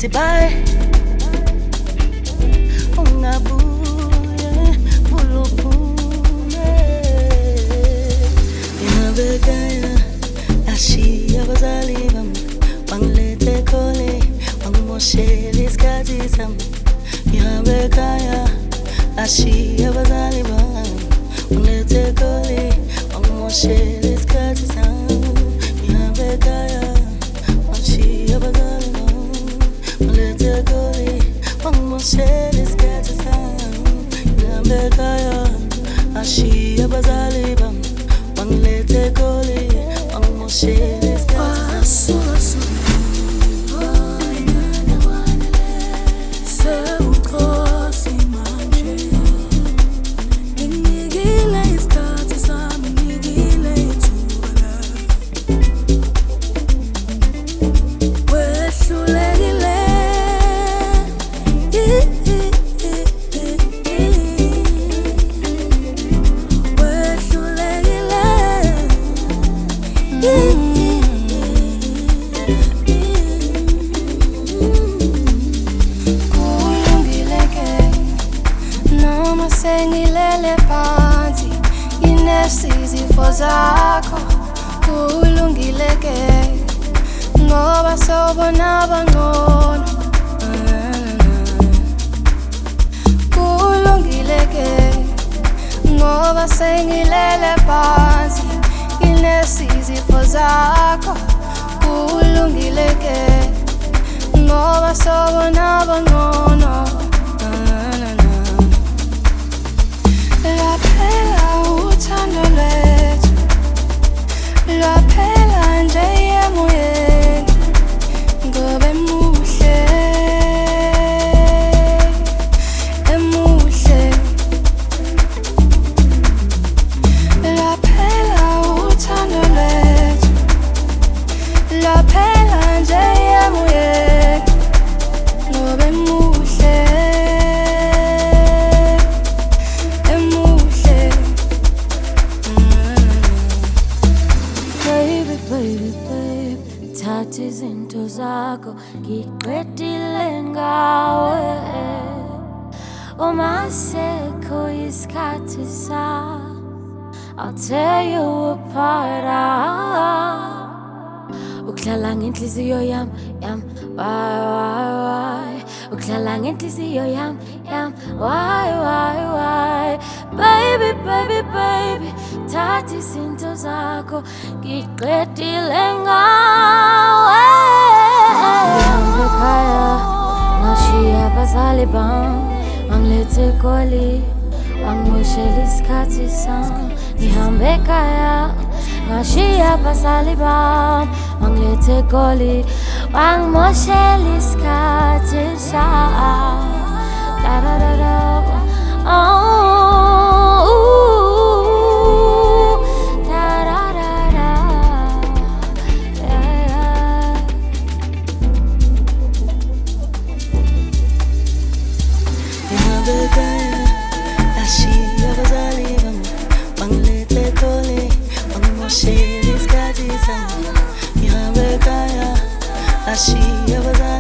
ngithi bye ungabuye buluphume ngihambe ekhaya ashiya abazali bami bangilethe ekhole bangimoshela isikhathi sami ngihambe ekhaya ashiya abazali bami bangilethe ekhole bangimoshela isikhathi sami ngihambe ekhaya ashiya abazali bami bangilethe ekhole bangimoshela isikhathi sami ngihambe ekhaya ashiya abazali bami bangilethe ekhole bangimoshela isikhathi sami Sengilele phansi nginesizifo zakho kulungileke ngoba sobona bangcono kulungileke ngoba sengilele phansi nginesizifo zakho kulungileke ngoba sobona bangcono Laphela uthando lwethu Laphela nje emoyeni Ngoba emuhle Emuhle Laphela uthando lwethu Laphela nje emoyeni Ngoba emuhle Thatha izinto zakho ngiqedile ngawe uma sekho isikhathi sami I'll tear you apart Ukhlala ngenhliziyo yami why Ukhlala ngenhliziyo yami why Baby Thatha izinto zakho ngiqedile ngawe Ngihambe ekhaya ngashiya abazali bami bangilethe ekholi bangimoshela isikhathi sami Ngihambe ekhaya ngashiya abazali bami bangilethe ekholi bangimoshela isikhathi sami Ashiya abazali